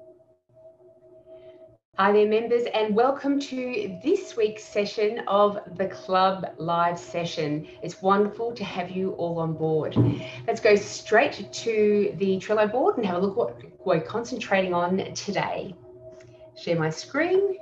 Hi there, members, and welcome to this week's session of the Club Live session. It's wonderful to have you all on board. Let's go straight to the Trello board and have a look what we're concentrating on today. Share my screen.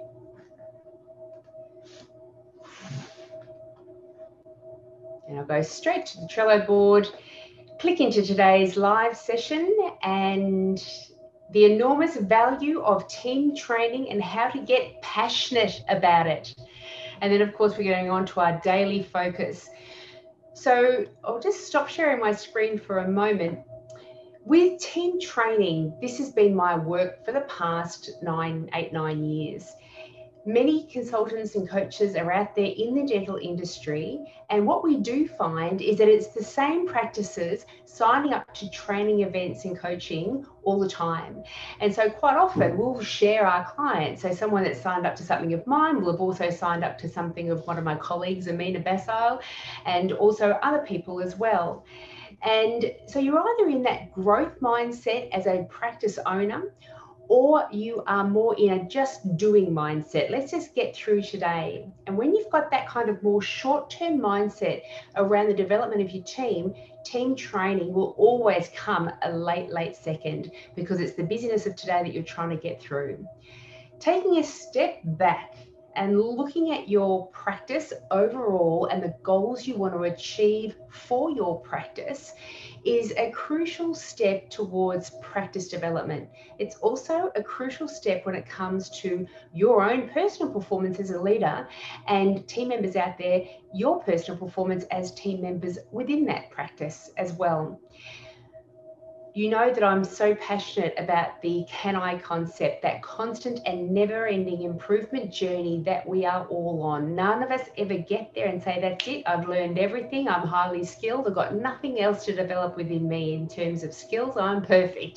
And I'll go straight to the Trello board, click into today's live session and the enormous value of team training and how to get passionate about it. And then, of course, we're going on to our daily focus. So I'll just stop sharing my screen for a moment. With team training, this has been my work for the past 8-9 years. Many consultants and coaches are out there in the dental industry, and what we do find is that it's the same practices signing up to training events and coaching all the time. And so quite often we'll share our clients. So someone that signed up to something of mine will have also signed up to something of one of my colleagues, Amina Bassile, and also other people as well. And so you're either in that growth mindset as a practice owner, or you are more in a just doing mindset. Let's just get through today. And when you've got that kind of more short-term mindset around the development of your team training will always come a late second, because it's the busyness of today that you're trying to get through. Taking a step back and looking at your practice overall and the goals you want to achieve for your practice is a crucial step towards practice development. It's also a crucial step when it comes to your own personal performance as a leader, and team members out there, your personal performance as team members within that practice as well. You know that I'm so passionate about the Can I concept, that constant and never-ending improvement journey that we are all on. None of us ever get there and say, that's it, I've learned everything, I'm highly skilled, I've got nothing else to develop within me in terms of skills, I'm perfect.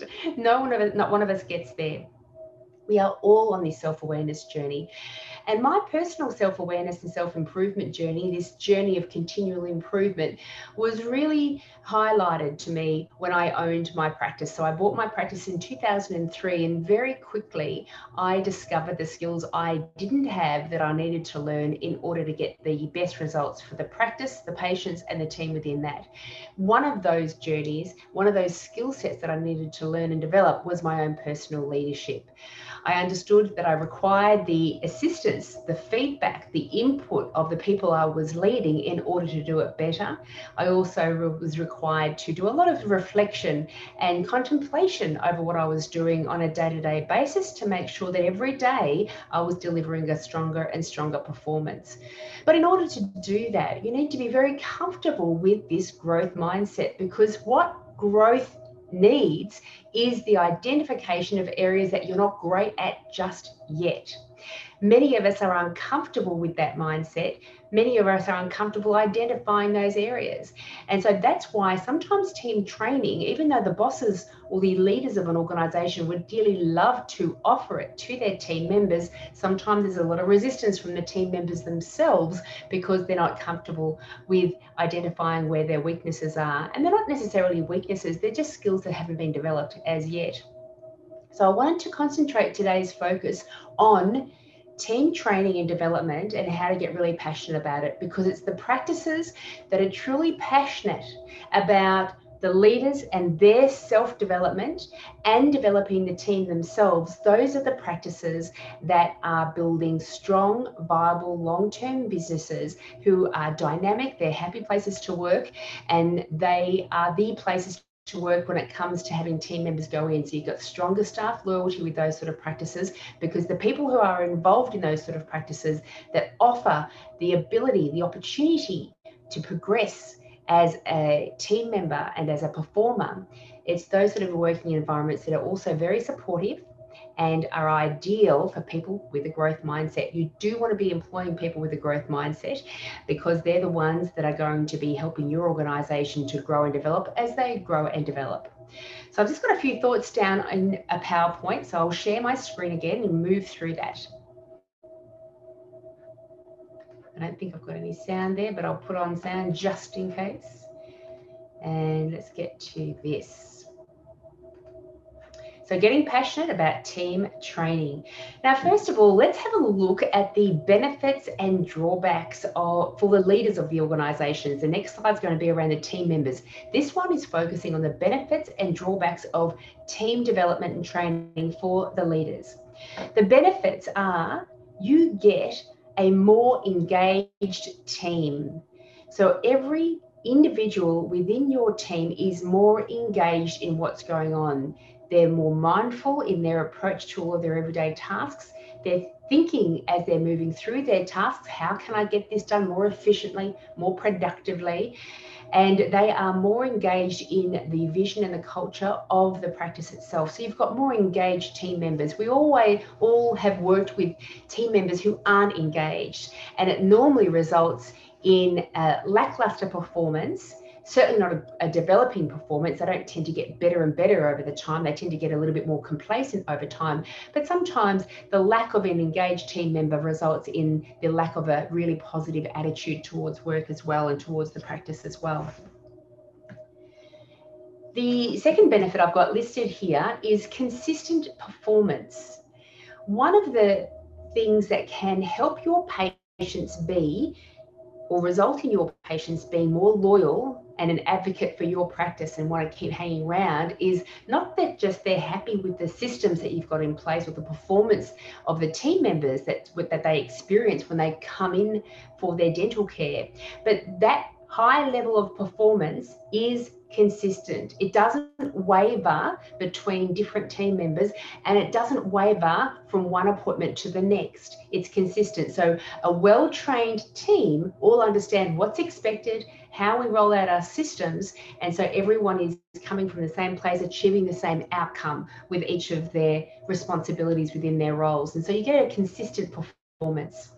Not one of us gets there. We are all on this self-awareness journey. And my personal self-awareness and self-improvement journey, this journey of continual improvement, was really highlighted to me when I owned my practice. So I bought my practice in 2003, and very quickly I discovered the skills I didn't have that I needed to learn in order to get the best results for the practice, the patients, and the team within that. One of those journeys, one of those skill sets that I needed to learn and develop was my own personal leadership. I understood that I required the assistance, the feedback, the input of the people I was leading in order to do it better. I also was required to do a lot of reflection and contemplation over what I was doing on a day-to-day basis to make sure that every day I was delivering a stronger and stronger performance. But in order to do that, you need to be very comfortable with this growth mindset, because what growth needs is the identification of areas that you're not great at just yet. Many of us are uncomfortable with that mindset. Many of us are uncomfortable identifying those areas. And so that's why sometimes team training, even though the bosses or the leaders of an organization would dearly love to offer it to their team members, sometimes there's a lot of resistance from the team members themselves because they're not comfortable with identifying where their weaknesses are. And they're not necessarily weaknesses, they're just skills that haven't been developed as yet. So I wanted to concentrate today's focus on team training and development and how to get really passionate about it, because it's the practices that are truly passionate about the leaders and their self-development and developing the team themselves. Those are the practices that are building strong, viable, long-term businesses who are dynamic, they're happy places to work, and they are the places to work when it comes to having team members go in. So you've got stronger staff loyalty with those sort of practices, because the people who are involved in those sort of practices that offer the ability, the opportunity to progress as a team member and as a performer, it's those sort of working environments that are also very supportive and are ideal for people with a growth mindset. You do want to be employing people with a growth mindset, because they're the ones that are going to be helping your organization to grow and develop as they grow and develop. So I've just got a few thoughts down in a PowerPoint, so I'll share my screen again and move through that. I don't think I've got any sound there, but I'll put on sound just in case. And let's get to this. So getting passionate about team training. Now, first of all, let's have a look at the benefits and drawbacks for the leaders of the organisations. The next slide is going to be around the team members. This one is focusing on the benefits and drawbacks of team development and training for the leaders. The benefits are you get a more engaged team. So every individual within your team is more engaged in what's going on. They're more mindful in their approach to all of their everyday tasks. They're thinking as they're moving through their tasks, how can I get this done more efficiently, more productively? And they are more engaged in the vision and the culture of the practice itself. So you've got more engaged team members. We all have worked with team members who aren't engaged, and it normally results in lackluster performance, certainly not a developing performance. They don't tend to get better and better over the time. They tend to get a little bit more complacent over time. But sometimes the lack of an engaged team member results in the lack of a really positive attitude towards work as well, and towards the practice as well. The second benefit I've got listed here is consistent performance. One of the things that can help your patients be, or result in your patients being more loyal and an advocate for your practice and want to keep hanging around, is not that just they're happy with the systems that you've got in place or the performance of the team members that they experience when they come in for their dental care, but that high level of performance is consistent. It doesn't waver between different team members, and it doesn't waver from one appointment to the next. It's consistent. So a well-trained team all understand what's expected, how we roll out our systems, and so everyone is coming from the same place, achieving the same outcome with each of their responsibilities within their roles. And so you get a consistent performance.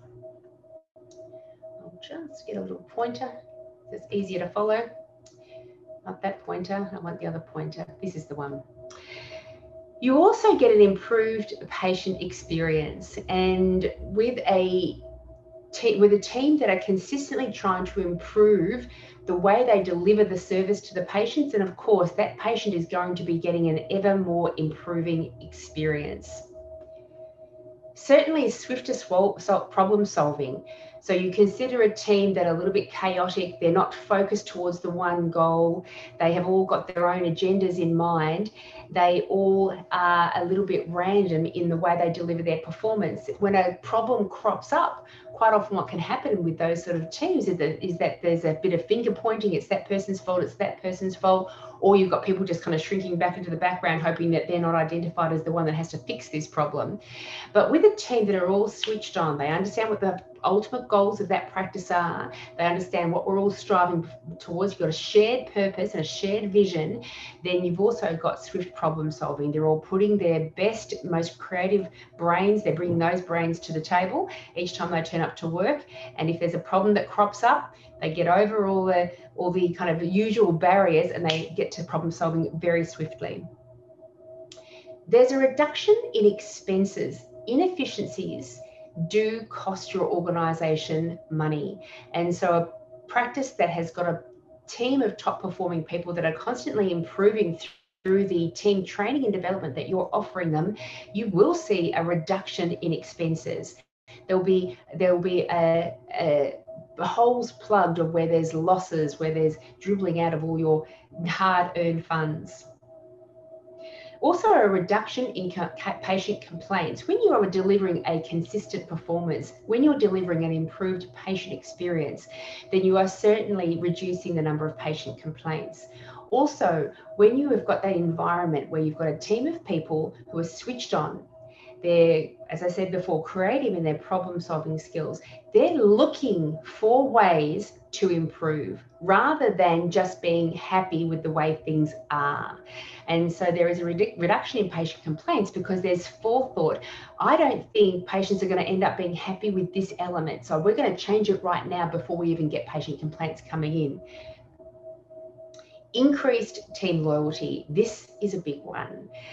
I'll just get a little pointer. It's easier to follow. Not that pointer, I want the other pointer. This is the one. You also get an improved patient experience, and with a team that are consistently trying to improve the way they deliver the service to the patients, and of course that patient is going to be getting an ever more improving experience. Certainly swifter problem solving. So you consider a team that are a little bit chaotic, they're not focused towards the one goal, they have all got their own agendas in mind, they all are a little bit random in the way they deliver their performance. When a problem crops up, quite often what can happen with those sort of teams is that there's a bit of finger pointing, it's that person's fault, it's that person's fault, or you've got people just kind of shrinking back into the background hoping that they're not identified as the one that has to fix this problem. But with a team that are all switched on, they understand what the ultimate goals of that practice are, they understand what we're all striving towards, you've got a shared purpose and a shared vision, then you've also got swift problem solving. They're all putting their best, most creative brains, they're bringing those brains to the table each time they turn up to work, and if there's a problem that crops up, they get over all the kind of usual barriers and they get to problem solving very swiftly. There's a reduction in expenses. Inefficiencies do cost your organisation money, and so a practice that has got a team of top performing people that are constantly improving through the team training and development that you're offering them, you will see a reduction in expenses. There'll be a holes plugged of where there's losses, where there's dribbling out of all your hard-earned funds. Also, a reduction in patient complaints. When you are delivering a consistent performance, when you're delivering an improved patient experience, then you are certainly reducing the number of patient complaints. Also, when you have got that environment where you've got a team of people who are switched on, they're, as I said before, creative in their problem-solving skills, they're looking for ways to improve rather than just being happy with the way things are. And so there is a reduction in patient complaints because there's forethought. I don't think patients are going to end up being happy with this element, so we're going to change it right now before we even get patient complaints coming in. Increased team loyalty. This is a big one.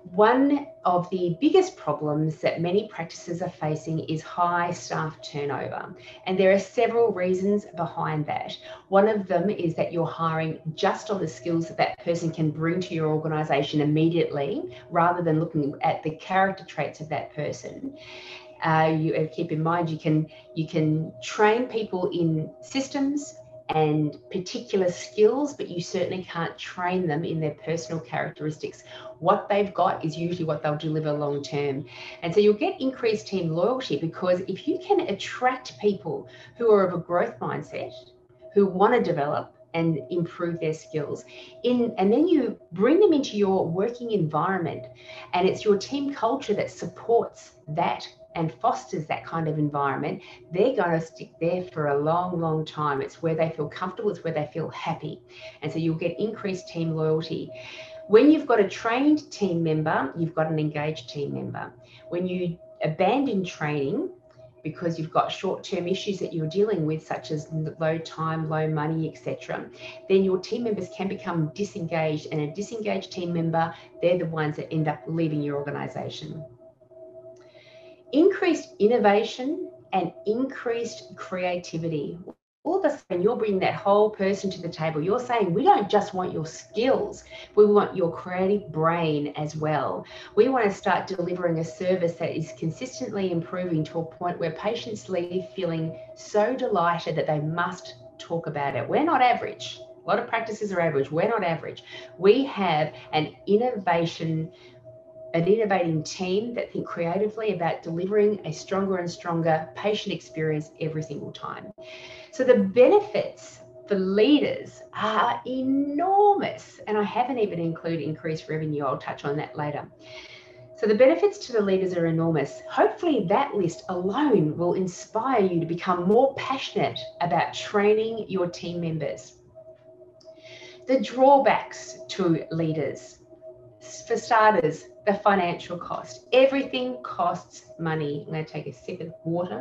One of the biggest problems that many practices are facing is high staff turnover. And there are several reasons behind that. One of them is that you're hiring just on the skills that that person can bring to your organisation immediately, rather than looking at the character traits of that person. You keep in mind you can train people in systems and particular skills, but you certainly can't train them in their personal characteristics. What they've got is usually what they'll deliver long term. And so you'll get increased team loyalty, because if you can attract people who are of a growth mindset, who want to develop and improve their skills, and then you bring them into your working environment, and it's your team culture that supports that and fosters that kind of environment, they're going to stick there for a long, long time. It's where they feel comfortable, it's where they feel happy. And so you'll get increased team loyalty. When you've got a trained team member, you've got an engaged team member. When you abandon training because you've got short-term issues that you're dealing with, such as low time, low money, etc., then your team members can become disengaged, and a disengaged team member, they're the ones that end up leaving your organisation. Increased innovation and increased creativity. All of a sudden, you're bringing that whole person to the table. You're saying, we don't just want your skills, we want your creative brain as well. We want to start delivering a service that is consistently improving to a point where patients leave feeling so delighted that they must talk about it. We're not average. A lot of practices are average. We're not average. We have an innovating team that think creatively about delivering a stronger and stronger patient experience every single time. So the benefits for leaders are enormous, and I haven't even included increased revenue. I'll touch on that later. So the benefits to the leaders are enormous. Hopefully that list alone will inspire you to become more passionate about training your team members. The drawbacks to leaders. For starters, the financial cost. Everything costs money. I'm going to take a sip of water.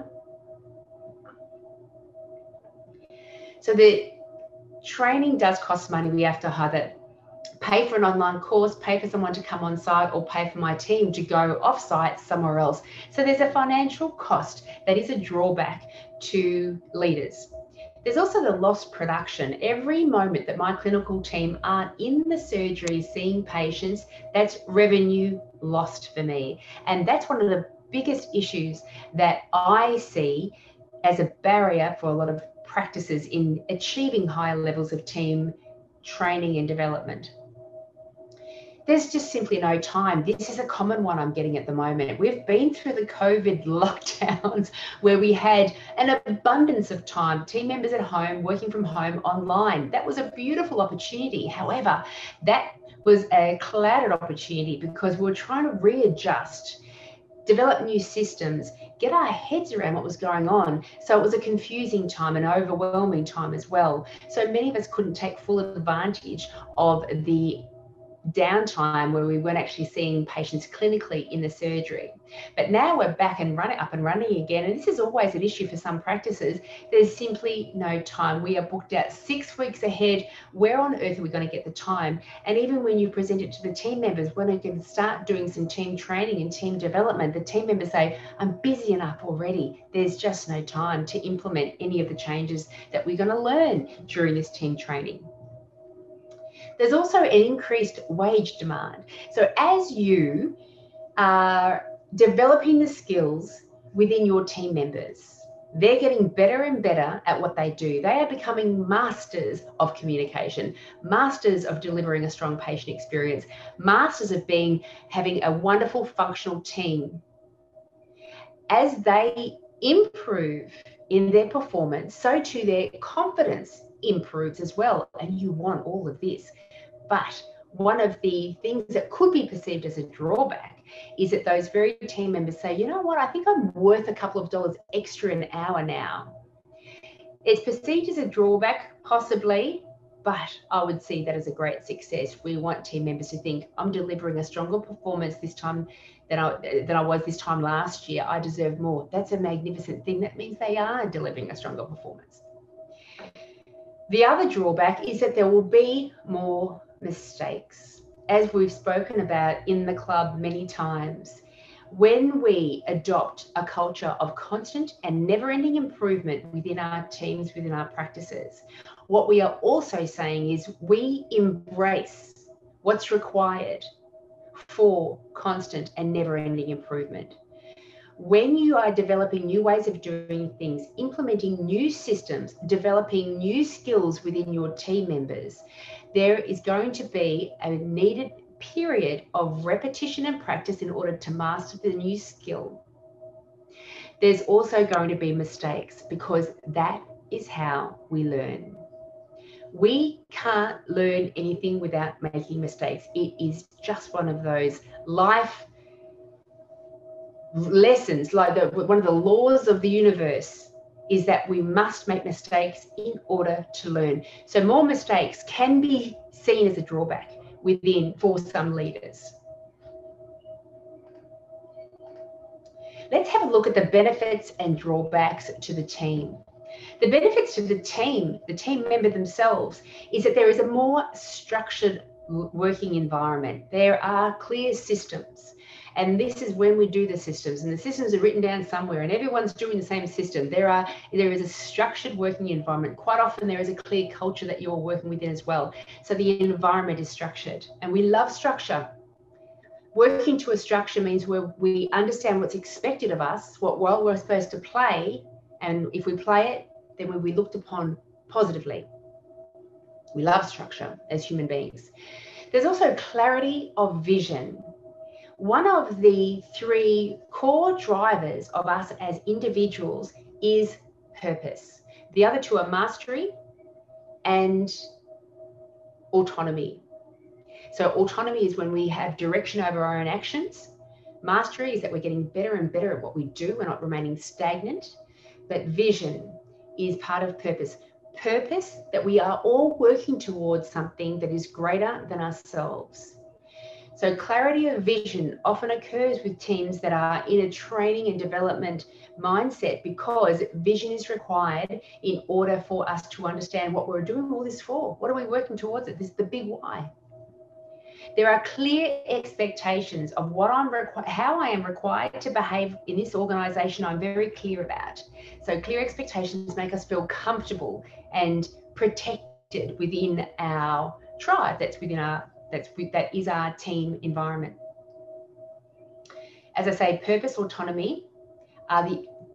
So the training does cost money. We have to either pay for an online course, pay for someone to come on site, or pay for my team to go off site somewhere else. So there's a financial cost that is a drawback to leaders. There's also the lost production. Every moment that my clinical team aren't in the surgery seeing patients, that's revenue lost for me. And that's one of the biggest issues that I see as a barrier for a lot of practices in achieving higher levels of team training and development. There's just simply no time. This is a common one I'm getting at the moment. We've been through the COVID lockdowns where we had an abundance of time, team members at home, working from home, online. That was a beautiful opportunity. However, that was a clouded opportunity because we were trying to readjust, develop new systems, get our heads around what was going on. So it was a confusing time, an overwhelming time as well. So many of us couldn't take full advantage of the downtime where we weren't actually seeing patients clinically in the surgery. But now we're back and up and running again. And this is always an issue for some practices. There's simply no time. We are booked out 6 weeks ahead. Where on earth are we going to get the time? And even when you present it to the team members, when they can start doing some team training and team development, the team members say, I'm busy enough already. There's just no time to implement any of the changes that we're going to learn during this team training. There's also an increased wage demand. So as you are developing the skills within your team members, they're getting better and better at what they do. They are becoming masters of communication, masters of delivering a strong patient experience, masters of having a wonderful functional team. As they improve in their performance, so too their confidence improves as well. And you want all of this. But one of the things that could be perceived as a drawback is that those very team members say, you know what, I think I'm worth a couple of dollars extra an hour now. It's perceived as a drawback, possibly, but I would see that as a great success. We want team members to think, I'm delivering a stronger performance this time than I was this time last year. I deserve more. That's a magnificent thing. That means they are delivering a stronger performance. The other drawback is that there will be more mistakes. as we've spoken about in the club many times, when we adopt a culture of constant and never-ending improvement within our teams, within our practices, what we are also saying is we embrace what's required for constant and never-ending improvement. When you are developing new ways of doing things, implementing new systems, developing new skills within your team members, there is going to be a needed period of repetition and practice in order to master the new skill. There's also going to be mistakes, because that is how we learn. We can't learn anything without making mistakes. It is just one of those life lessons, like one of the laws of the universe is that we must make mistakes in order to learn. So more mistakes can be seen as a drawback for some leaders. Let's have a look at the benefits and drawbacks to the team. The benefits to the team member themselves, is that there is a more structured working environment. There are clear systems. And this is when we do the systems, and the systems are written down somewhere, and everyone's doing the same system. There is a structured working environment. Quite often there is a clear culture that you're working within as well. So the environment is structured, and we love structure. Working to a structure means we understand what's expected of us, what role we're supposed to play, and if we play it, then we'll be looked upon positively. We love structure as human beings. There's also clarity of vision. One of the 3 core drivers of us as individuals is purpose. The other 2 are mastery and autonomy. So autonomy is when we have direction over our own actions. Mastery is that we're getting better and better at what we do. We're not remaining stagnant. But vision is part of purpose. Purpose, that we are all working towards something that is greater than ourselves. So clarity of vision often occurs with teams that are in a training and development mindset, because vision is required in order for us to understand what we're doing all this for. What are we working towards it? This is the big why. There are clear expectations of how I am required to behave in this organisation. I'm very clear about. So clear expectations make us feel comfortable and protected within our tribe. That is our team environment. As I say, purpose, autonomy are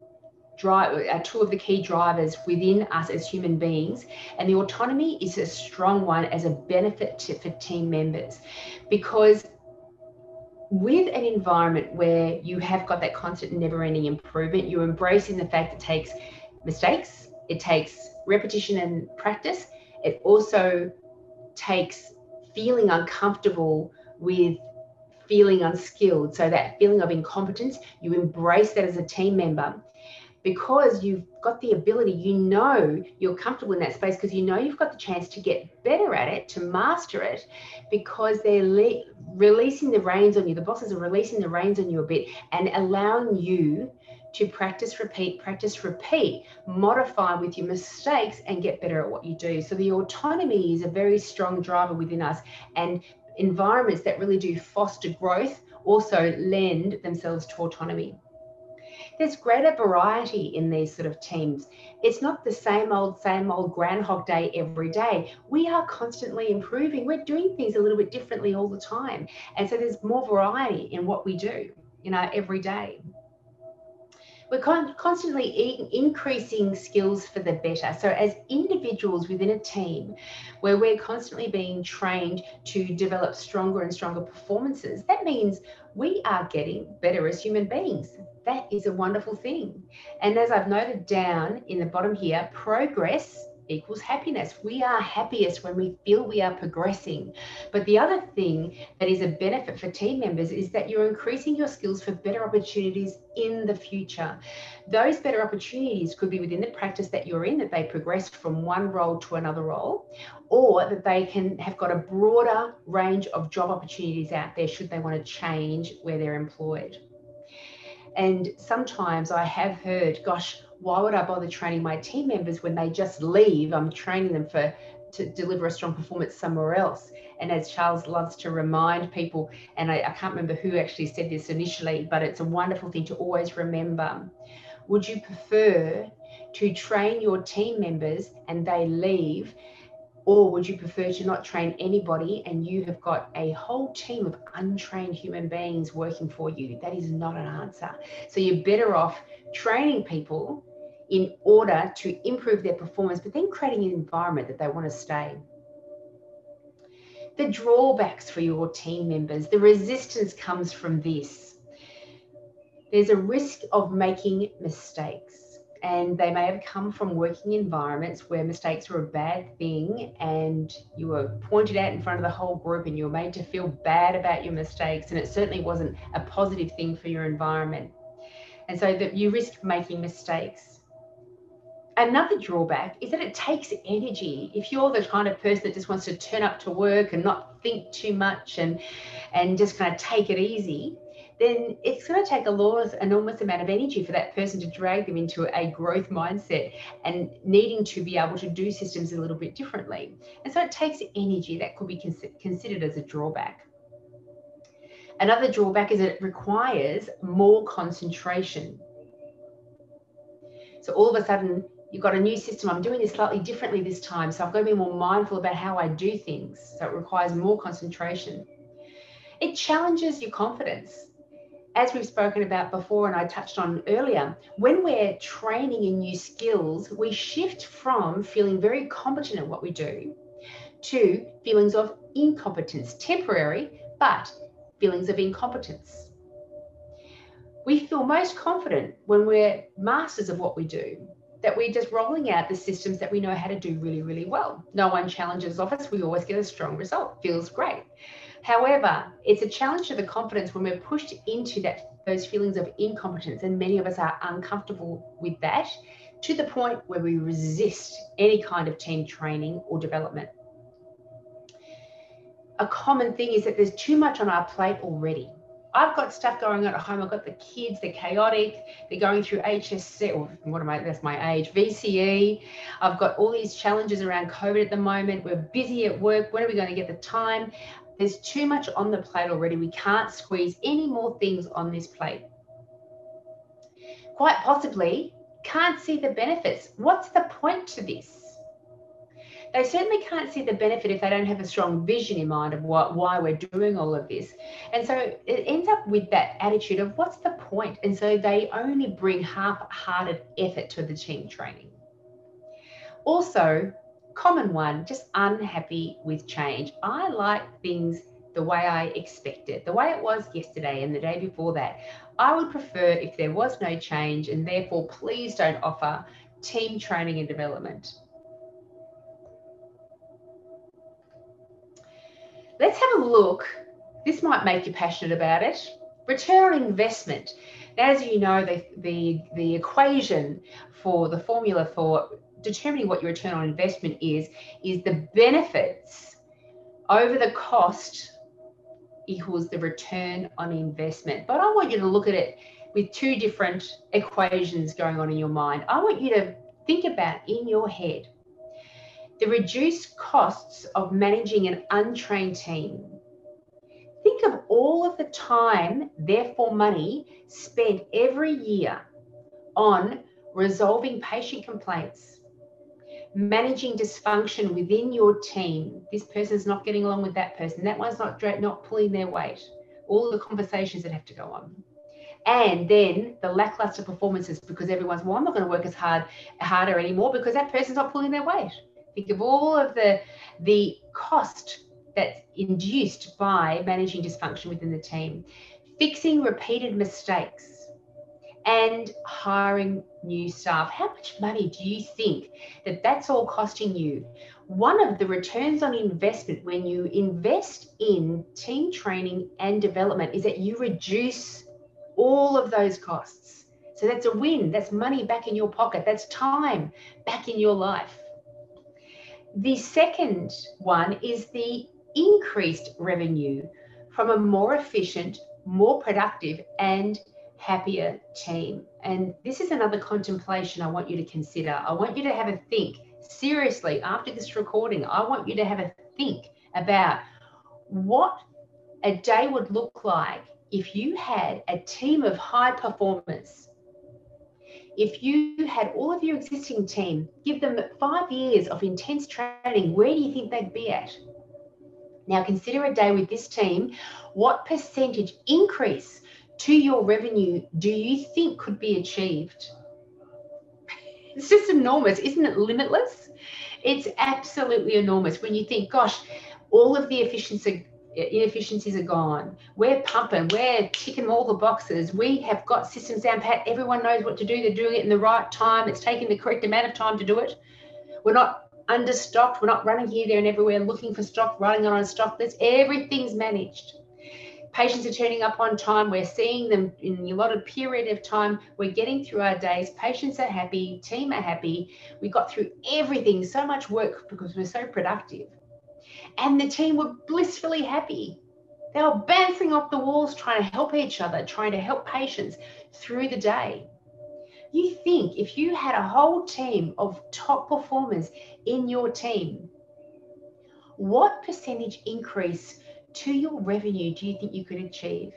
2 of the key drivers within us as human beings, and the autonomy is a strong one as a benefit for team members, because with an environment where you have got that constant and never-ending improvement, you're embracing the fact it takes mistakes, it takes repetition and practice. It also takes feeling uncomfortable with feeling unskilled. So that feeling of incompetence, you embrace that as a team member, because you've got the ability, you're comfortable in that space, because you've got the chance to get better at it, to master it, because they're releasing the reins on you. The bosses are releasing the reins on you a bit and allowing you to practice, repeat, modify with your mistakes and get better at what you do. So the autonomy is a very strong driver within us, and environments that really do foster growth also lend themselves to autonomy. There's greater variety in these sort of teams. It's not the same old Groundhog Day every day. We are constantly improving. We're doing things a little bit differently all the time. And so there's more variety in what we do in our everyday. We're constantly increasing skills for the better. So as individuals within a team where we're constantly being trained to develop stronger and stronger performances, that means we are getting better as human beings. That is a wonderful thing. And as I've noted down in the bottom here, progress equals happiness. We are happiest when we feel we are progressing. But the other thing that is a benefit for team members is that you're increasing your skills for better opportunities in the future. Those better opportunities could be within the practice that you're in, that they progress from one role to another role, or that they can have got a broader range of job opportunities out there should they want to change where they're employed. And sometimes I have heard, gosh, why would I bother training my team members when they just leave? I'm training them for to deliver a strong performance somewhere else. And as Charles loves to remind people, and I can't remember who actually said this initially, but it's a wonderful thing to always remember. Would you prefer to train your team members and they leave, or would you prefer to not train anybody and you have got a whole team of untrained human beings working for you? That is not an answer. So you're better off training people in order to improve their performance, but then creating an environment that they want to stay. The drawbacks for your team members, the resistance comes from this. There's a risk of making mistakes, and they may have come from working environments where mistakes were a bad thing and you were pointed out in front of the whole group and you were made to feel bad about your mistakes, and it certainly wasn't a positive thing for your environment. And so that you risk making mistakes. Another drawback is that it takes energy. If you're the kind of person that just wants to turn up to work and not think too much and just kind of take it easy, then it's going to take enormous amount of energy for that person to drag them into a growth mindset and needing to be able to do systems a little bit differently. And so it takes energy. That could be considered as a drawback. Another drawback is that it requires more concentration. So all of a sudden, you've got a new system. I'm doing this slightly differently this time, so I've got to be more mindful about how I do things. So it requires more concentration. It challenges your confidence. As we've spoken about before and I touched on earlier, when we're training in new skills, we shift from feeling very competent at what we do to feelings of incompetence, temporary, but feelings of incompetence. We feel most confident when we're masters of what we do, that we're just rolling out the systems that we know how to do really, really well. No one challenges us. We always get a strong result. Feels great. However, it's a challenge to the confidence when we're pushed into those feelings of incompetence, and many of us are uncomfortable with that to the point where we resist any kind of team training or development. A common thing is that there's too much on our plate already. I've got stuff going on at home. I've got the kids, they're chaotic. They're going through HSC, or that's my age, VCE. I've got all these challenges around COVID at the moment. We're busy at work. When are we going to get the time? There's too much on the plate already. We can't squeeze any more things on this plate. Quite possibly, can't see the benefits. What's the point to this? They certainly can't see the benefit if they don't have a strong vision in mind of why we're doing all of this. And so it ends up with that attitude of what's the point? And so they only bring half-hearted effort to the team training. Also, common one, just unhappy with change. I like things the way I expect it, the way it was yesterday and the day before that. I would prefer if there was no change, and therefore please don't offer team training and development. Let's have a look. This might make you passionate about it. Return on investment. Now, as you know, the equation for the formula for determining what your return on investment is the benefits over the cost equals the return on investment. But I want you to look at it with two different equations going on in your mind. I want you to think about in your head the reduced costs of managing an untrained team. Think of all of the time, therefore money, spent every year on resolving patient complaints, managing dysfunction within your team. This person's not getting along with that person. That one's not pulling their weight. All the conversations that have to go on. And then the lackluster performances because everyone's, well, I'm not going to work as harder anymore because that person's not pulling their weight. Think of all of the cost that's induced by managing dysfunction within the team, fixing repeated mistakes, and hiring new staff. How much money do you think that's all costing you? One of the returns on investment when you invest in team training and development is that you reduce all of those costs. So that's a win. That's money back in your pocket. That's time back in your life. The second one is the increased revenue from a more efficient, more productive, and happier team. And this is another contemplation I want you to consider. I want you to have a think seriously, after this recording, I want you to have a think about what a day would look like if you had a team of high performers. If you had all of your existing team, give them 5 years of intense training, where do you think they'd be at? Now consider a day with this team. What percentage increase to your revenue do you think could be achieved? It's just enormous. Isn't it limitless? It's absolutely enormous when you think, gosh, all of the inefficiencies are gone. We're pumping, we're ticking all the boxes. We have got systems down pat. Everyone knows what to do. They're doing it in the right time. It's taking the correct amount of time to do it. We're not understocked. We're not running here, there, and everywhere looking for stock, running on a stock list. Everything's managed. Patients are turning up on time. We're seeing them in a lot of period of time. We're getting through our days. Patients are happy. Team are happy. We got through everything, so much work because we're so productive. And the team were blissfully happy. They were bouncing off the walls, trying to help each other, trying to help patients through the day. You think if you had a whole team of top performers in your team, what percentage increase to your revenue do you think you could achieve?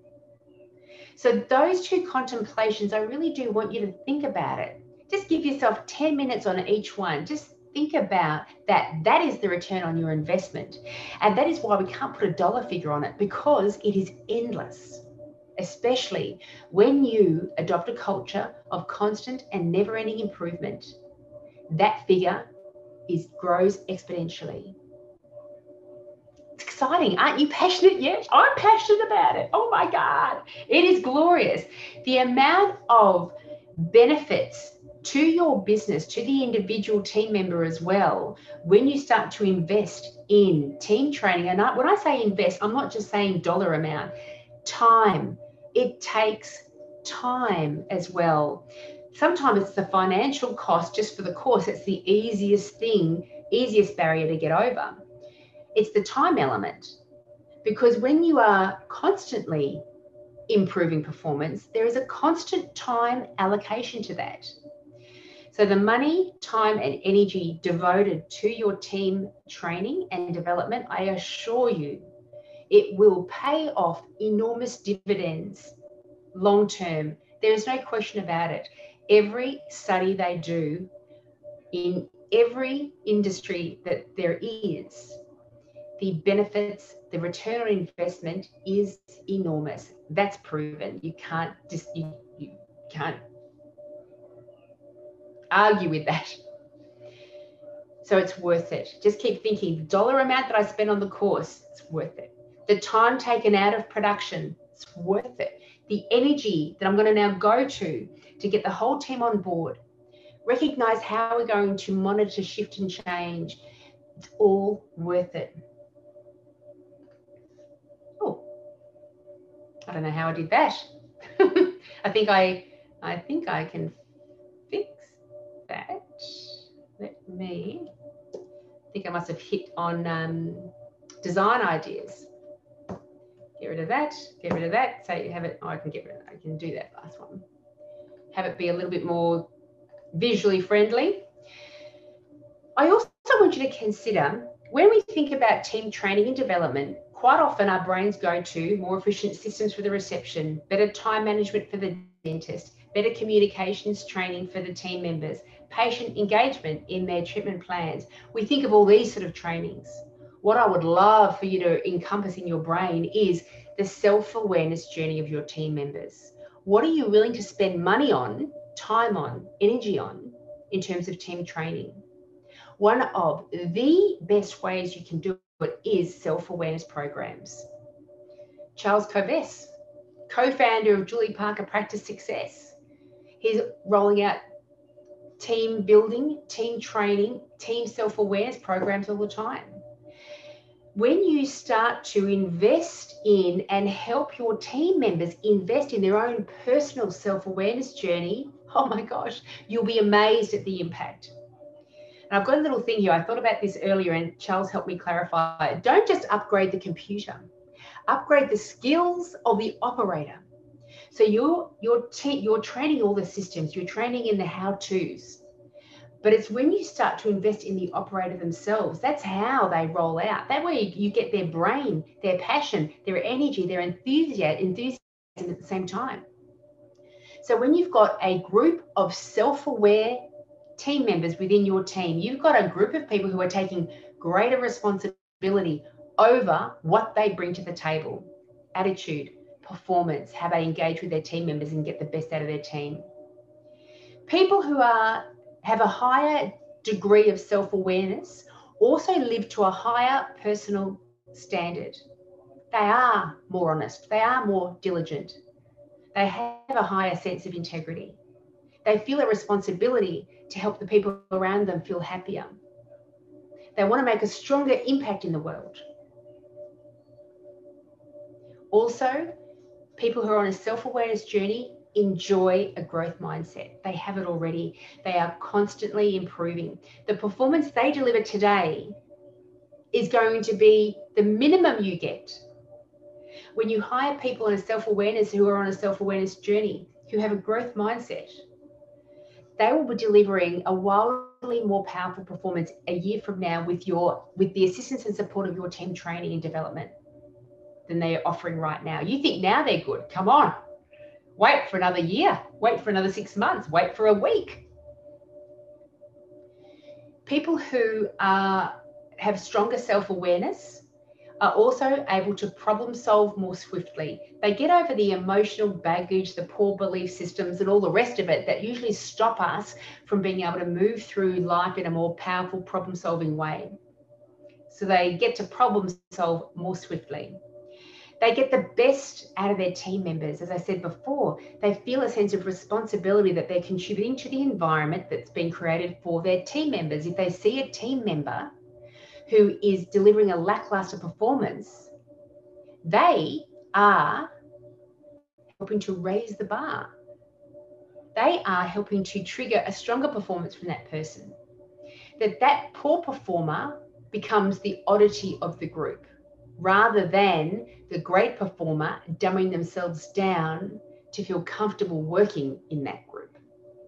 So those two contemplations, I really do want you to think about it. Just give yourself 10 minutes on each one. Just think about that. That is the return on your investment. And that is why we can't put a dollar figure on it, because it is endless, especially when you adopt a culture of constant and never-ending improvement. That figure grows exponentially. It's exciting. Aren't you passionate yet? I'm passionate about it. Oh my God. It is glorious. The amount of benefits to your business, to the individual team member as well, when you start to invest in team training. And when I say invest, I'm not just saying dollar amount, time. It takes time as well. Sometimes it's the financial cost just for the course. It's the easiest barrier to get over. It's the time element, because when you are constantly improving performance, there is a constant time allocation to that. So the money, time, and energy devoted to your team training and development, I assure you, it will pay off enormous dividends long term. There is no question about it. Every study they do in every industry that there is, the benefits, the return on investment is enormous. That's proven. You can't argue with that. So it's worth it. Just keep thinking, the dollar amount that I spend on the course, it's worth it. The time taken out of production, it's worth it. The energy that I'm going to now go to get the whole team on board, recognize how we're going to monitor, shift, and change. It's all worth it. Oh, I don't know how I did that. I think I can fix that. Let me. I think I must have hit on design ideas. Get rid of that. Get rid of that. So you have it. Oh, I can get rid of it. I can do that last one. Have it be a little bit more visually friendly. I also want you to consider, when we think about team training and development, quite often our brains go to more efficient systems for the reception, better time management for the dentist, better communications training for the team members, patient engagement in their treatment plans. We think of all these sort of trainings. What I would love for you to encompass in your brain is the self-awareness journey of your team members. What are you willing to spend money on, time on, energy on, in terms of team training? One of the best ways you can do it is self-awareness programs. Charles Kovess, co-founder of Julie Parker Practice Success, he's rolling out team building, team training, team self-awareness programs all the time. When you start to invest in and help your team members invest in their own personal self-awareness journey, oh my gosh, you'll be amazed at the impact. And I've got a little thing here. I thought about this earlier and Charles helped me clarify. Don't just upgrade the computer, upgrade the skills of the operator. So you're training all the systems, you're training in the how-tos, But it's when you start to invest in the operator themselves, that's how they roll out. That way you get their brain, their passion, their energy, their enthusiasm at the same time. So when you've got a group of self-aware team members within your team, you've got a group of people who are taking greater responsibility over what they bring to the table, attitude, performance, how they engage with their team members and get the best out of their team. People who have a higher degree of self-awareness also live to a higher personal standard. They are more honest. They are more diligent. They have a higher sense of integrity. They feel a responsibility to help the people around them feel happier. They want to make a stronger impact in the world. Also, people who are on a self-awareness journey enjoy a growth mindset. They have it already. They are constantly improving. The performance they deliver today is going to be the minimum you get. When you hire people on a self-awareness who are on a self-awareness journey, who have a growth mindset, they will be delivering a wildly more powerful performance a year from now with the assistance and support of your team training and development than they are offering right now. You think now they're good. Come on. Wait for another year. Wait for another 6 months. Wait for a week. People who have stronger self-awareness are also able to problem solve more swiftly. They get over the emotional baggage, the poor belief systems, and all the rest of it that usually stop us from being able to move through life in a more powerful problem solving way. So they get to problem solve more swiftly. They get the best out of their team members. As I said before, they feel a sense of responsibility that they're contributing to the environment that's been created for their team members. If they see a team member who is delivering a lackluster performance, they are helping to raise the bar. They are helping to trigger a stronger performance from that person. That poor performer becomes the oddity of the group, rather than the great performer dumbing themselves down to feel comfortable working in that group.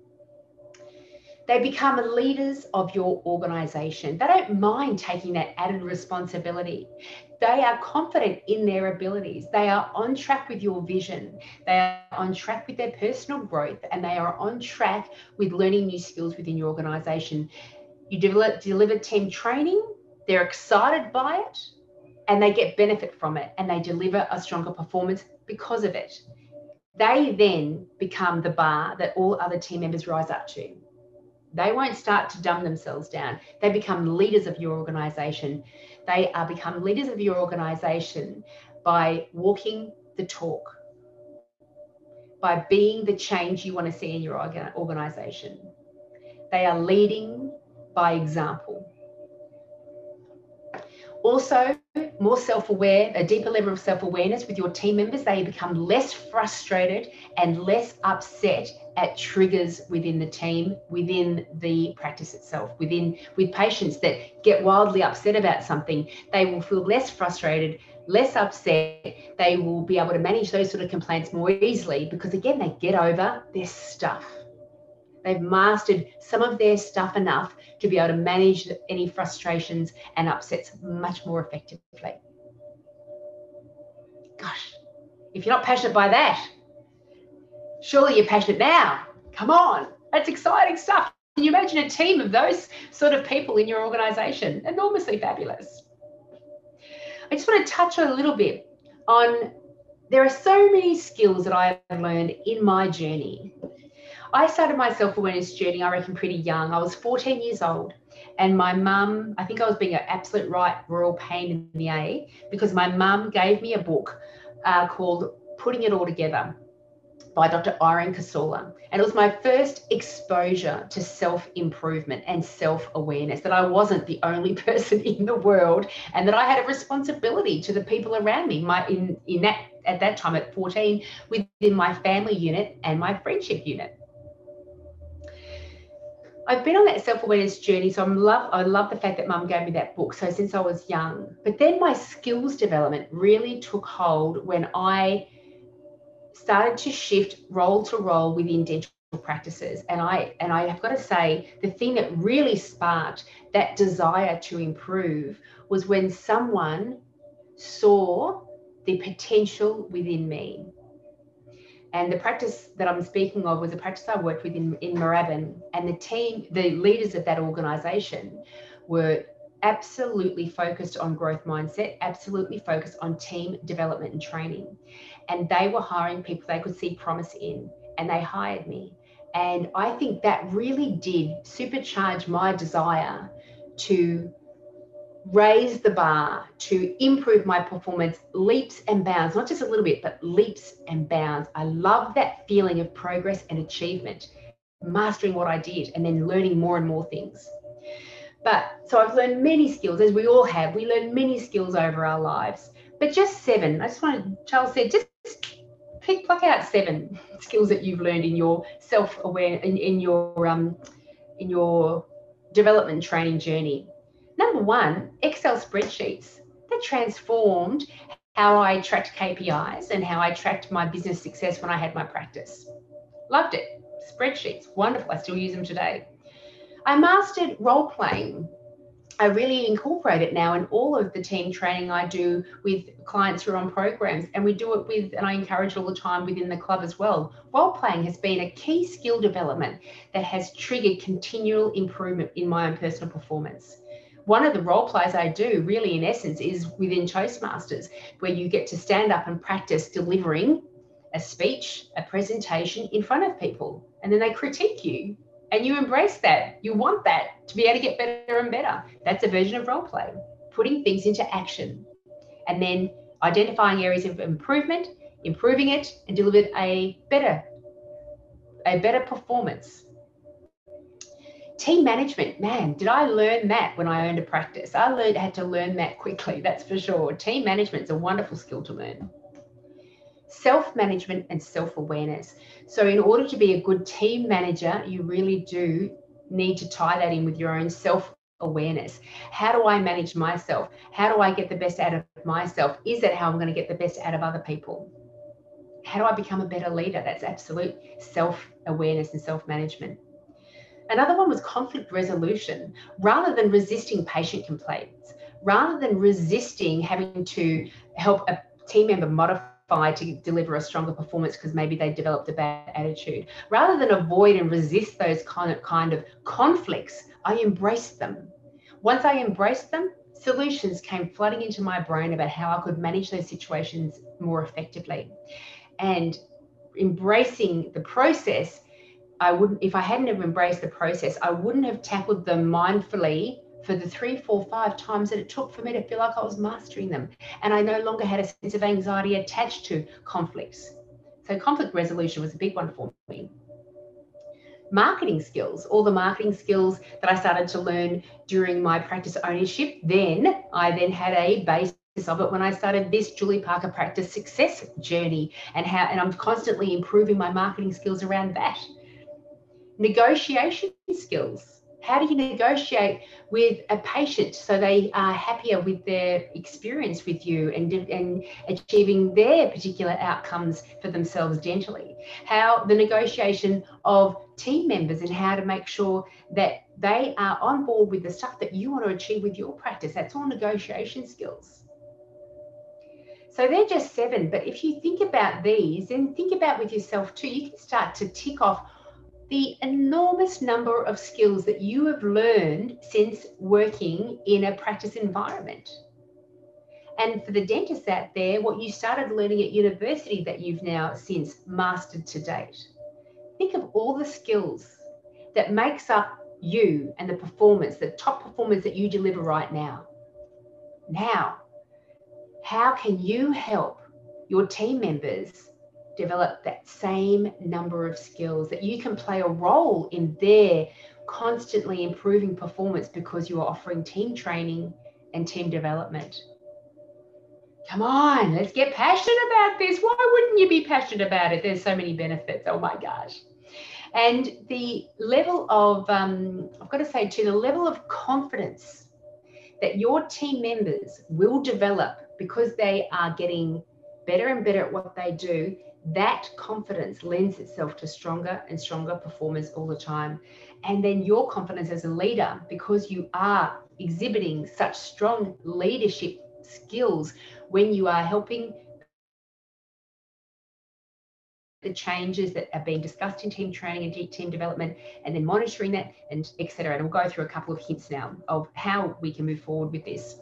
They become leaders of your organization. They don't mind taking that added responsibility. They are confident in their abilities. They are on track with your vision. They are on track with their personal growth, and they are on track with learning new skills within your organization. You deliver team training, they're excited by it, and they get benefit from it, and they deliver a stronger performance because of it. They then become the bar that all other team members rise up to. They won't start to dumb themselves down. They become leaders of your organization. They become leaders of your organization by walking the talk, by being the change you want to see in your organization. They are leading by example. Also, more self-aware, a deeper level of self-awareness with your team members. They become less frustrated and less upset at triggers within the team, within the practice itself, with patients that get wildly upset about something. They will feel less frustrated, less upset. They will be able to manage those sort of complaints more easily because, again, they get over their stuff. They've mastered some of their stuff enough to be able to manage any frustrations and upsets much more effectively. Gosh, if you're not passionate by that, surely you're passionate now. Come on, that's exciting stuff. Can you imagine a team of those sort of people in your organization? Enormously fabulous. I just want to touch on a little bit on, there are so many skills that I have learned in my journey. I started my self-awareness journey, I reckon, pretty young. I was 14 years old, and my mum, I think I was being an absolute royal pain in the A, because my mum gave me a book called Putting It All Together by Dr. Irene Kasula. And it was my first exposure to self-improvement and self-awareness, that I wasn't the only person in the world, and that I had a responsibility to the people around me, at that time at 14, within my family unit and my friendship unit. I've been on that self-awareness journey, so I love the fact that Mum gave me that book, so since I was young. But then my skills development really took hold when I started to shift role to role within dental practices. And I have got to say, the thing that really sparked that desire to improve was when someone saw the potential within me. And the practice that I'm speaking of was a practice I worked with in Moorabbin, and the leaders of that organisation were absolutely focused on growth mindset, absolutely focused on team development and training. And they were hiring people they could see promise in, and they hired me. And I think that really did supercharge my desire to raise the bar, to improve my performance leaps and bounds, not just a little bit, but leaps and bounds. I love that feeling of progress and achievement, mastering what I did and then learning more and more things. But so I've learned many skills, as we all have. We learn many skills over our lives, but just 7. I just wanted, Charles said, just pluck out 7 skills that you've learned in your self-aware, in your development training journey. Number 1, Excel spreadsheets. That transformed how I tracked KPIs and how I tracked my business success when I had my practice. Loved it. Spreadsheets, wonderful. I still use them today. I mastered role playing. I really incorporate it now in all of the team training I do with clients who are on programs, and we do it with, and I encourage all the time within the club as well. Role playing has been a key skill development that has triggered continual improvement in my own personal performance. One of the role plays I do, really in essence, is within Toastmasters, where you get to stand up and practice delivering a speech, a presentation in front of people, and then they critique you. And you embrace that. You want that to be able to get better and better. That's a version of role play, putting things into action and then identifying areas of improvement, improving it, and delivered a better performance. Team management, man, did I learn that when I owned a practice? I had to learn that quickly, that's for sure. Team management is a wonderful skill to learn. Self-management and self-awareness. So in order to be a good team manager, you really do need to tie that in with your own self-awareness. How do I manage myself? How do I get the best out of myself? Is that how I'm going to get the best out of other people? How do I become a better leader? That's absolute self-awareness and self-management. Another one was conflict resolution. Rather than resisting patient complaints, rather than resisting having to help a team member modify to deliver a stronger performance because maybe they developed a bad attitude, rather than avoid and resist those kind of conflicts, I embraced them. Once I embraced them, solutions came flooding into my brain about how I could manage those situations more effectively. And embracing the process, if I hadn't have embraced the process, I wouldn't have tackled them mindfully for the 3, 4, 5 times that it took for me to feel like I was mastering them. And I no longer had a sense of anxiety attached to conflicts. So conflict resolution was a big one for me. Marketing skills, all the marketing skills that I started to learn during my practice ownership. I then had a basis of it when I started this Julie Parker Practice Success journey, and I'm constantly improving my marketing skills around that. Negotiation skills. How do you negotiate with a patient so they are happier with their experience with you and achieving their particular outcomes for themselves dentally? How the negotiation of team members and how to make sure that they are on board with the stuff that you want to achieve with your practice. That's all negotiation skills. So they're just 7, but if you think about these, then think about with yourself too. You can start to tick off the enormous number of skills that you have learned since working in a practice environment. And for the dentists out there, what you started learning at university that you've now since mastered to date. Think of all the skills that makes up you and the performance, the top performance that you deliver right now. Now, how can you help your team members develop that same number of skills, that you can play a role in their constantly improving performance because you are offering team training and team development? Come on, let's get passionate about this. Why wouldn't you be passionate about it? There's so many benefits. Oh my gosh. And the level of, I've got to say too, the level of confidence that your team members will develop because they are getting better and better at what they do, that confidence lends itself to stronger and stronger performers all the time. And then your confidence as a leader, because you are exhibiting such strong leadership skills when you are helping the changes that are being discussed in team training and team development, and then monitoring that, and etc. And we'll go through a couple of hints now of how we can move forward with this.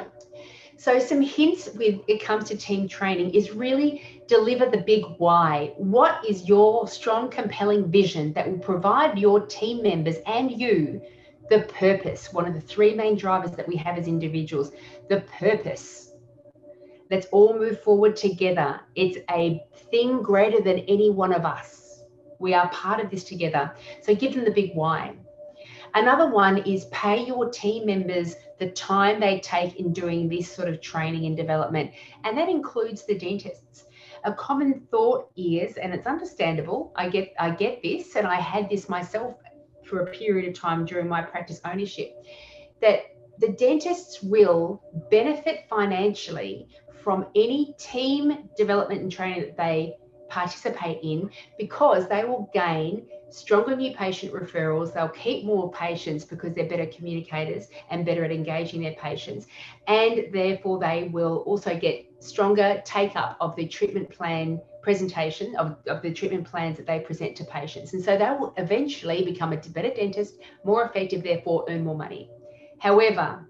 So some hints when it comes to team training is really deliver the big why. What is your strong, compelling vision that will provide your team members and you the purpose? One of the three main drivers that we have as individuals, the purpose. Let's all move forward together. It's a thing greater than any one of us. We are part of this together. So give them the big why. Another one is pay your team members the time they take in doing this sort of training and development. And that includes the dentists. A common thought is, and it's understandable, I get this, and I had this myself for a period of time during my practice ownership, that the dentists will benefit financially from any team development and training that they participate in, because they will gain stronger new patient referrals. They'll keep more patients because they're better communicators and better at engaging their patients. And therefore, they will also get stronger take up of the treatment plan presentation of the treatment plans that they present to patients. And so they will eventually become a better dentist, more effective, therefore earn more money. However,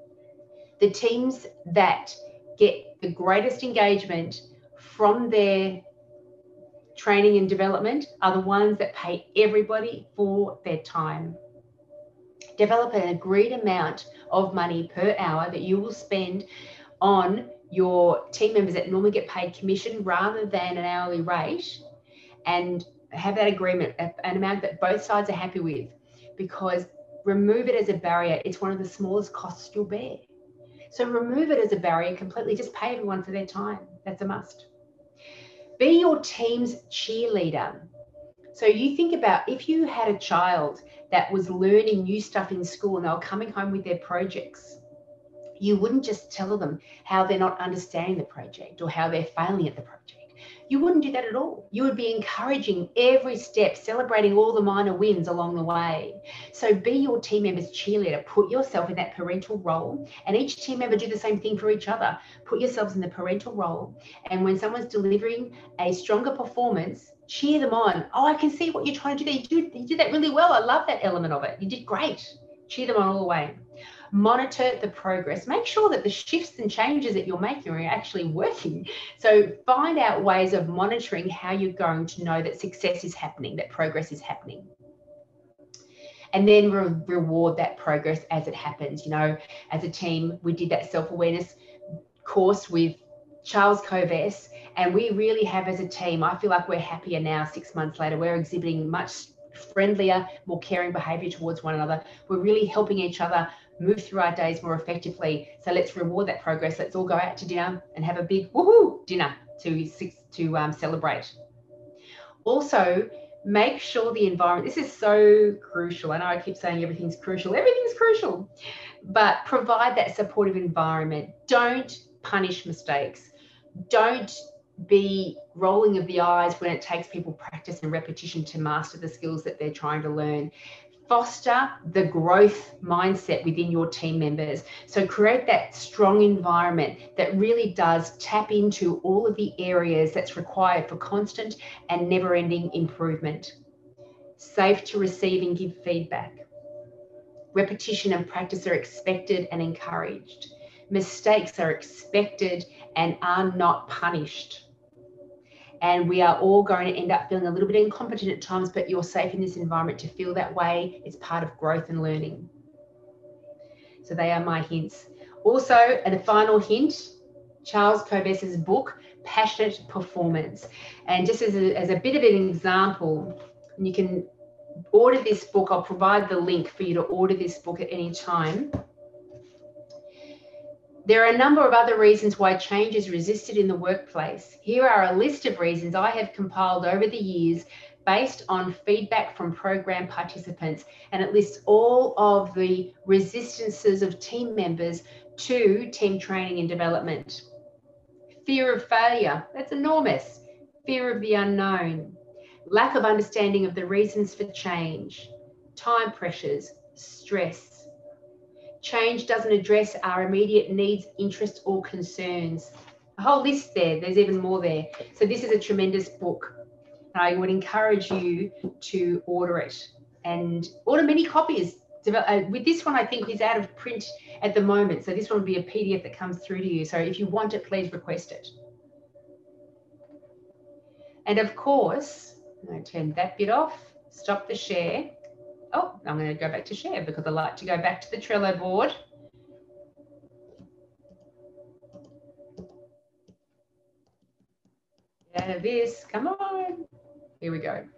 the teams that get the greatest engagement from their training and development are the ones that pay everybody for their time. Develop an agreed amount of money per hour that you will spend on your team members that normally get paid commission rather than an hourly rate, and have that agreement, an amount that both sides are happy with, because remove it as a barrier. It's one of the smallest costs you'll bear. So remove it as a barrier completely. Just pay everyone for their time. That's a must. Be your team's cheerleader. So you think about if you had a child that was learning new stuff in school and they were coming home with their projects, you wouldn't just tell them how they're not understanding the project or how they're failing at the project. You wouldn't do that at all. You would be encouraging every step, celebrating all the minor wins along the way. So be your team member's cheerleader. Put yourself in that parental role, and each team member do the same thing for each other. Put yourselves in the parental role, and when someone's delivering a stronger performance, cheer them on. Oh, I can see what you're trying to do there. You did that really well. I love that element of it. You did great. Cheer them on all the way. Monitor the progress. Make sure that the shifts and changes that you're making are actually working. So find out ways of monitoring how you're going to know that success is happening, that progress is happening. And then reward that progress as it happens. You know, as a team, we did that self-awareness course with Charles Kovess, and we really have, as a team, I feel like we're happier now 6 months later. We're exhibiting much friendlier, more caring behavior towards one another. We're really helping each other move through our days more effectively. So let's reward that progress. Let's all go out to dinner and have a big woohoo dinner to celebrate. Also, make sure the environment, this is so crucial. I know I keep saying everything's crucial. Everything's crucial. But provide that supportive environment. Don't punish mistakes. Don't be rolling of the eyes when it takes people practice and repetition to master the skills that they're trying to learn. Foster the growth mindset within your team members. So create that strong environment that really does tap into all of the areas that's required for constant and never-ending improvement. Safe to receive and give feedback. Repetition and practice are expected and encouraged. Mistakes are expected and are not punished. And we are all going to end up feeling a little bit incompetent at times, but you're safe in this environment to feel that way. It's part of growth and learning. So they are my hints. Also, and the final hint, Charles Kovess's book, Passionate Performance. And just as a bit of an example, and you can order this book. I'll provide the link for you to order this book at any time. There are a number of other reasons why change is resisted in the workplace. Here are a list of reasons I have compiled over the years based on feedback from program participants, and it lists all of the resistances of team members to team training and development. Fear of failure, that's enormous. fear of the unknown, lack of understanding of the reasons for change, time pressures, stress. Change doesn't address our immediate needs, interests, or concerns. A whole list there. There's even more there. So this is a tremendous book. I would encourage you to order it and order many copies. With this one, I think is out of print at the moment. So this one will be a PDF that comes through to you. So if you want it, please request it. And of course, I'm going to turn that bit off, stop the share. Oh, I'm going to go back to share because I like to go back to the Trello board. Get out of this, come on. Here we go.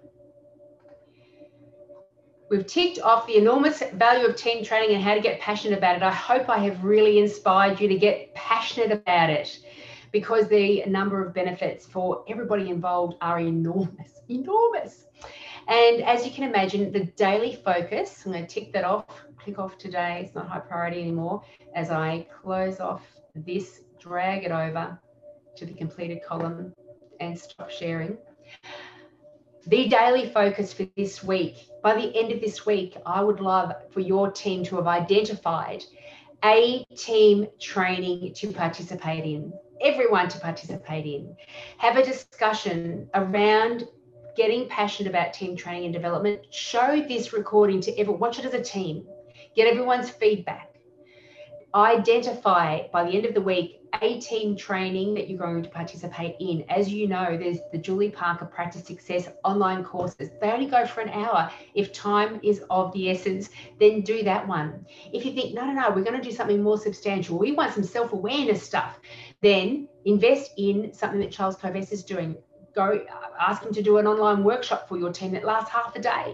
We've ticked off the enormous value of team training and how to get passionate about it. I hope I have really inspired you to get passionate about it, because the number of benefits for everybody involved are enormous, enormous. And as you can imagine, the daily focus, I'm going to tick that off, click off today. It's not high priority anymore. As I close off this, drag it over to the completed column and stop sharing. The daily focus for this week, by the end of this week, I would love for your team to have identified a team training to participate in, everyone to participate in. Have a discussion around getting passionate about team training and development. Show this recording to everyone, watch it as a team, get everyone's feedback. Identify by the end of the week a team training that you're going to participate in. As you know, there's the Julie Parker Practice Success online courses. They only go for an hour. If time is of the essence, then do that one. If you think, no, we're going to do something more substantial, we want some self-awareness stuff, then invest in something that Charles Kovess is doing. Go ask him to do an online workshop for your team that lasts half a day.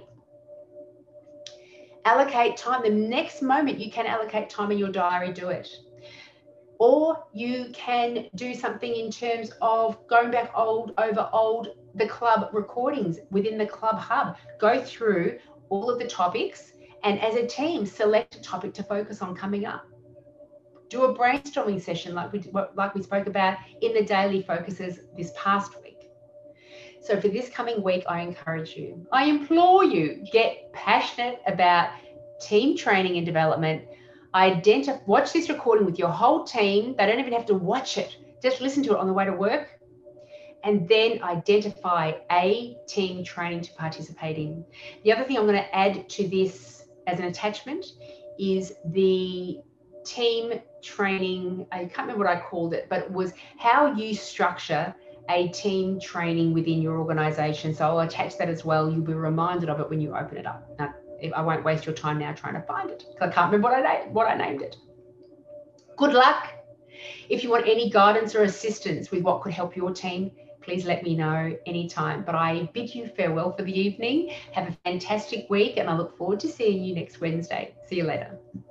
Allocate time. The next moment you can allocate time in your diary, do it. Or you can do something in terms of going back over the club recordings within the club hub. Go through all of the topics and as a team select a topic to focus on coming up. Do a brainstorming session like we spoke about in the daily focuses this past week. So for this coming week, I encourage you, I implore you, get passionate about team training and development. Watch this recording with your whole team. They don't even have to watch it. Just listen to it on the way to work. And then identify a team training to participate in. The other thing I'm going to add to this as an attachment is the team training. I can't remember what I called it, but it was how you structure a team training within your organization. So I'll attach that as well. You'll be reminded of it when you open it up. Now, I won't waste your time now trying to find it because I can't remember what I named it. Good luck. If you want any guidance or assistance with what could help your team, please let me know anytime. But I bid you farewell for the evening. Have a fantastic week and I look forward to seeing you next Wednesday. See you later.